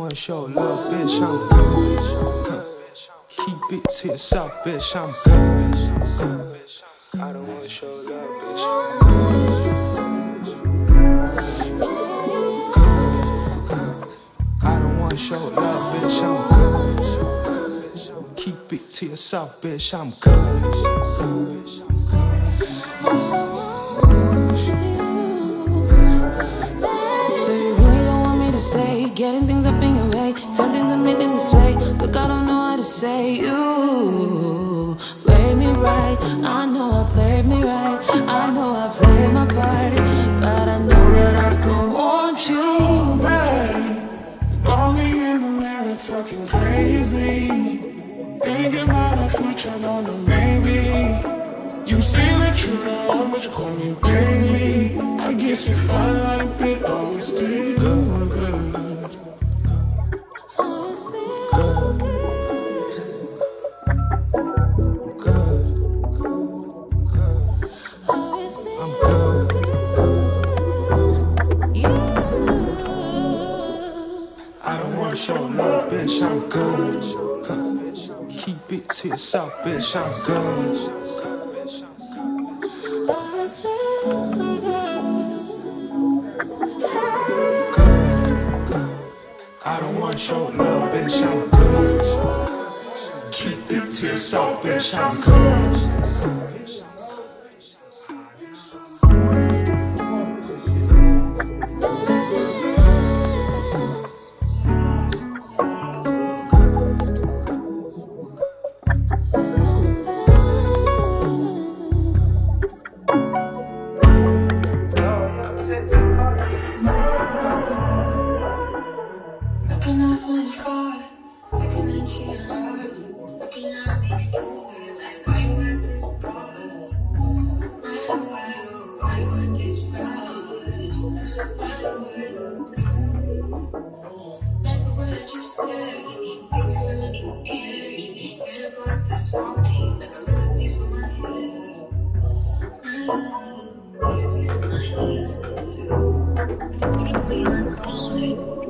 wanna show love, bitch, I'm good. Keep it to yourself, bitch, I'm good. I don't wanna show love, bitch, I'm good. I don't wanna show love, bitch, I'm good. Keep it to yourself, bitch, I'm good. So you really don't want me to stay, getting things up in your way, tempting to make them this way. Look, I don't know how to say you play me right. I know I played me right, I know I played my part, but I know that I still want you, babe. Got me in the mirror talking crazy, thinking about our future, don't know, maybe. You say that you don't want, but you call me baby. I guess you find like it always stay good. Always stay good. Always stay good. Yeah. I don't wanna show love, bitch, I'm good. Keep it to yourself, bitch, I'm good. I don't wanna show love, bitch, I'm good. Keep it to yourself, bitch, I'm good. Looking at my sky, looking at your eyes, looking at me stupid, like why you at this price? Why you at this price? Like the way that you stare, make me feel like you care. Get about the small things, like a little piece of my hair. Little piece of my hair. What if we not calling?